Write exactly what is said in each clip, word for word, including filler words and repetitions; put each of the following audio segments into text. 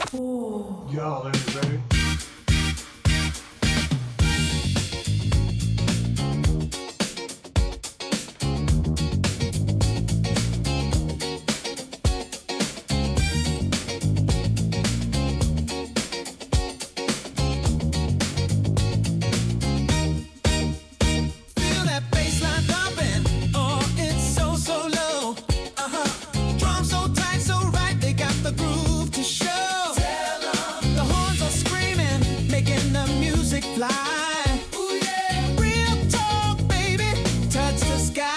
Y'all ain't ready. Fly. Ooh, yeah. Real talk, baby. Touch the sky.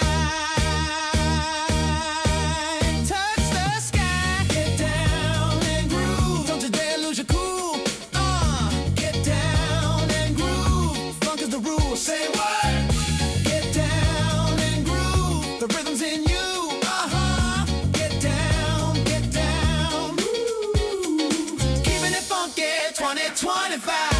Touch the sky. Get down and groove. Don't you dare lose your cool. Uh, get down and groove. Funk is the rule. Say what? Get down and groove. The rhythm's in you. Uh-huh. Get down, get down. Ooh. Keeping it funky. twenty twenty-five.